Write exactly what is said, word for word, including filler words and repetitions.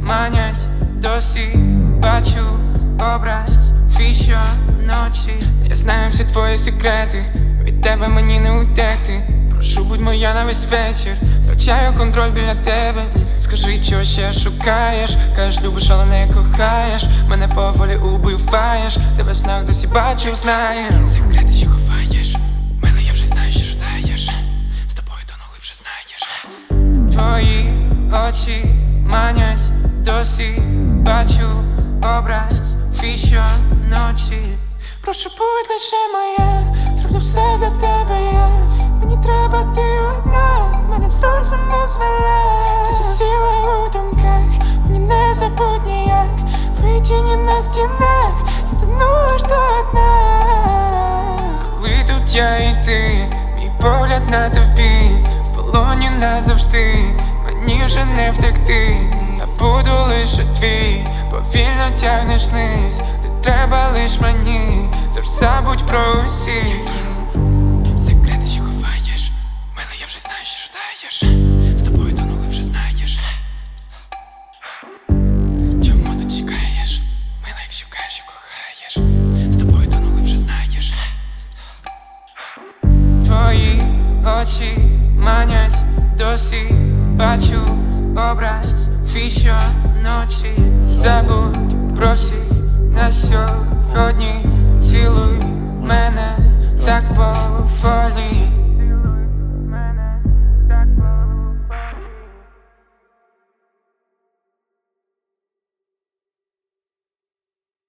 манять, досі бачу образ твій щоночі. Я знаю всі твої секрети, від тебе мені не утекти. Прошу, будь моя на весь вечір, втрачаю контроль біля тебе. Скажи, чого ще шукаєш? Кажеш, любиш, але не кохаєш. Мене поволі убиваєш, тебе в снах досі бачу, знаєш. Секрети, що ховаєш, мене я вже знаю, що ждаєш. З тобою тонули, вже знаєш. Твої очі манять, досі бачу образ твій щоночі. Прошу, будь лише моя, зроблю все для тебе я. Мені треба ти одна, мене з розуму звела. Ти засіла у думках, мені не забудь ніяк. Твої тіні на стінах, я тону аж до дна. Коли тут я і ти, мій погляд на тобі, в полоні назавжди, мені вже не втекти. Я буду лише твій, повільно тягнеш вниз. Ти треба лиш мені, тож забудь про усіх. Секрети, що ховаєш, мене я вже знаю, що ждаєш. З тобою тонули, вже знаєш. Чому тут чекаєш? Мила, якщо кажеш, що кохаєш. З тобою тонули, вже знаєш. Твої очі манять, досі бачу образ твій щоночі. Забудь про всіх на сьогодні, цілуй мене так поволі.